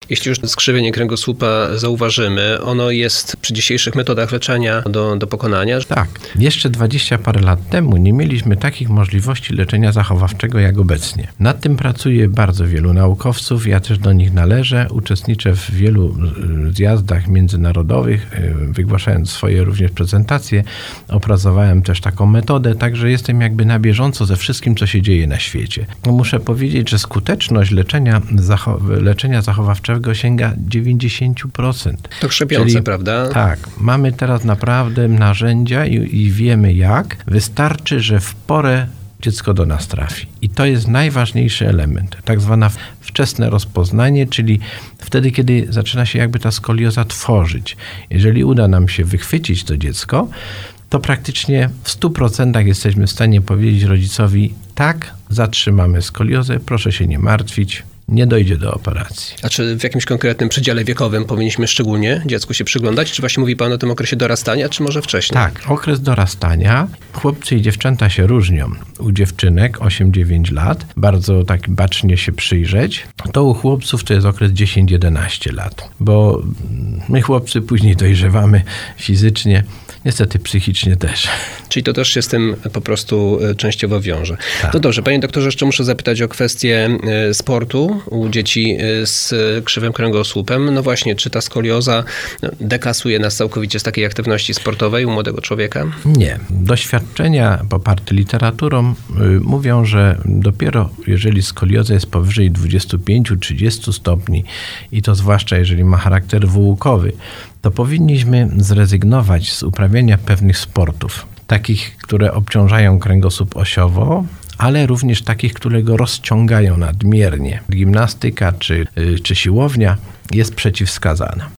Jeśli już skrzywienie kręgosłupa zauważymy, ono jest przy dzisiejszych metodach leczenia do pokonania? Tak. Jeszcze 20 parę lat temu nie mieliśmy takich możliwości leczenia zachowawczego jak obecnie. Nad tym pracuje bardzo wielu naukowców, ja też do nich należę. Uczestniczę w wielu zjazdach międzynarodowych, wygłaszając swoje również prezentacje. Opracowałem też taką metodę, także jestem jakby na bieżąco ze wszystkim, co się dzieje na świecie. Muszę powiedzieć, że skuteczność leczenia zachowawczego sięga 90%. To krzepiące, prawda? Tak. Mamy teraz naprawdę narzędzia i wiemy jak. Wystarczy, że w porę dziecko do nas trafi. I to jest najważniejszy element. Tak zwane wczesne rozpoznanie, czyli wtedy, kiedy zaczyna się jakby ta skolioza tworzyć. Jeżeli uda nam się wychwycić to dziecko, to praktycznie w 100% jesteśmy w stanie powiedzieć rodzicowi: tak, zatrzymamy skoliozę, proszę się nie martwić, nie dojdzie do operacji. A czy w jakimś konkretnym przedziale wiekowym powinniśmy szczególnie dziecku się przyglądać? Czy właśnie mówi pan o tym okresie dorastania, czy może wcześniej? Tak, okres dorastania. Chłopcy i dziewczęta się różnią. U dziewczynek 8-9 lat, bardzo tak bacznie się przyjrzeć. To u chłopców to jest okres 10-11 lat, bo my chłopcy później dojrzewamy fizycznie, niestety psychicznie też. Czyli to też się z tym po prostu częściowo wiąże. Tak. No dobrze, panie doktorze, jeszcze muszę zapytać o kwestię sportu u dzieci z krzywym kręgosłupem. No właśnie, czy ta skolioza deklasuje nas całkowicie z takiej aktywności sportowej u młodego człowieka? Nie. Doświadczenia poparte literaturą mówią, że dopiero jeżeli skolioza jest powyżej 25-30 stopni i to zwłaszcza jeżeli ma charakter wyłukowy, to powinniśmy zrezygnować z uprawiania pewnych sportów, takich, które obciążają kręgosłup osiowo, ale również takich, które go rozciągają nadmiernie. Gimnastyka czy siłownia jest przeciwwskazana.